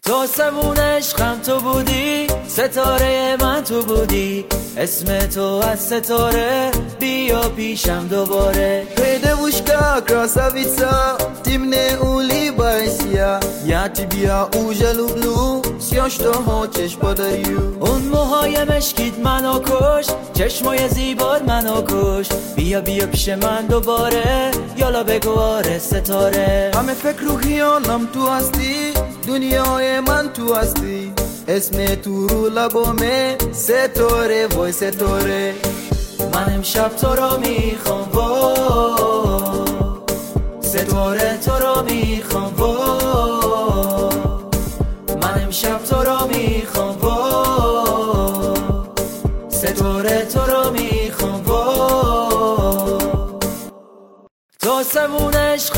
تو آسمون عشقم تو بودی، ستاره من تو بودی، اسم تو از ستاره بیا پیشم دوباره. Девушка, красавица, ты мне улыбайся. Я тебя уже люблю, все, что хочешь, подарю. اون موهای مشکیت منو کش، چشمای زیبات منو کش، بیا بیا پیش من دوباره، یالا بگو آره ستاره. همه فکر و خیالم تو هستی، دنیای من تو هستی، اسم تو رو لبامه، ستاره وای ستاره. من امشب تو رو میخوام و ستاره تو رو میخوام و من امشب تو رو میخوام و ستاره تو رو میخوام و تو آسمون عشق